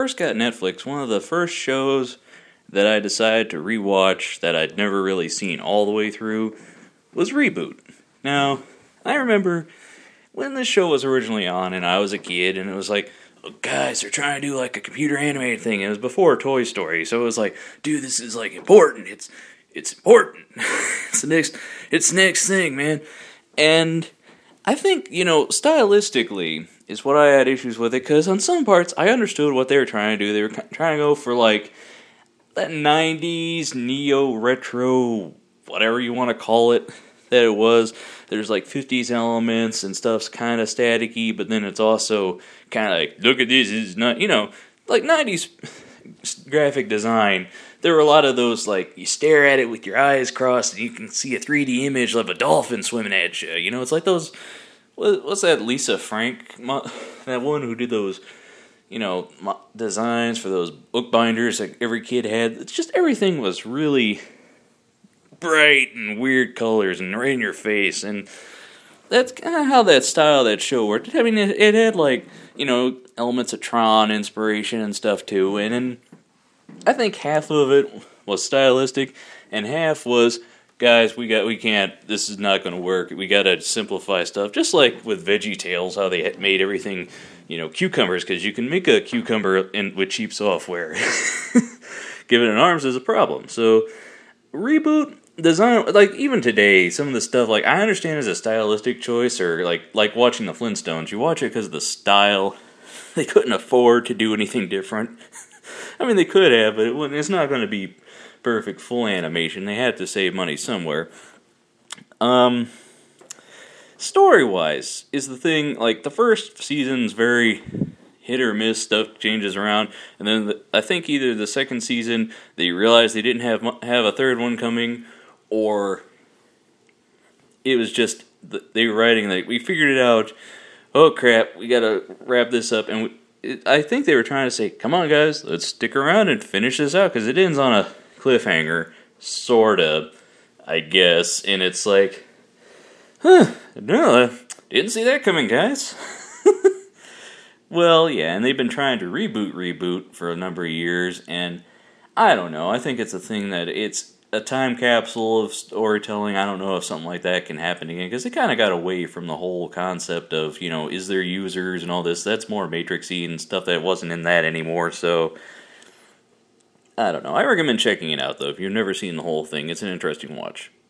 First got Netflix, one of the first shows that I decided to rewatch that I'd never really seen all the way through was Reboot. Now, I remember when this show was originally on and I was a kid and it was like, oh, guys, they're trying to do like a computer animated thing. It was before Toy Story, so it was like, dude, this is like important. It's important. it's the next thing, man. And I think, stylistically is what I had issues with it, because on some parts I understood what they were trying to do. They were trying to go for like that 90s neo-retro, whatever you want to call it, that it was. There's like 50s elements and stuff's kind of staticky, but then it's also kind of like, look at this, it's not, like 90s graphic design. There were a lot of those, like, you stare at it with your eyes crossed and you can see a 3D image of a dolphin swimming at you. It's like those, what's that, Lisa Frank, that one who did those, designs for those bookbinders that every kid had. It's just everything was really bright and weird colors and right in your face, and that's kind of how that style of that show worked. I mean, it had, like, elements of Tron inspiration and stuff, too, and then I think half of it was stylistic, and half was, guys, we can't, this is not going to work, we got to simplify stuff, just like with Veggie Tales, how they made everything, cucumbers, because you can make a cucumber with cheap software. Giving it arms is a problem. So, Reboot, design, like, even today, some of the stuff, like, I understand as a stylistic choice, or, like watching the Flintstones, you watch it because of the style. They couldn't afford to do anything different. I mean, they could have, but it's not going to be perfect full animation. They had to save money somewhere. Story-wise is the thing, like, the first season's very hit or miss, stuff changes around, and then I think either the second season, they realized they didn't have a third one coming, or it was just, they were writing, like, we figured it out, oh crap, we gotta wrap this up, and I think they were trying to say, come on guys, let's stick around and finish this out, because it ends on a cliffhanger, sorta, I guess, and it's like, no, didn't see that coming, guys. Well, yeah, and they've been trying to reboot for a number of years, and I don't know, I think it's a thing that it's a time capsule of storytelling. I don't know if something like that can happen again, because they kind of got away from the whole concept of, is there users and all this. That's more Matrixy and stuff that wasn't in that anymore, so I don't know. I recommend checking it out, though, if you've never seen the whole thing. It's an interesting watch.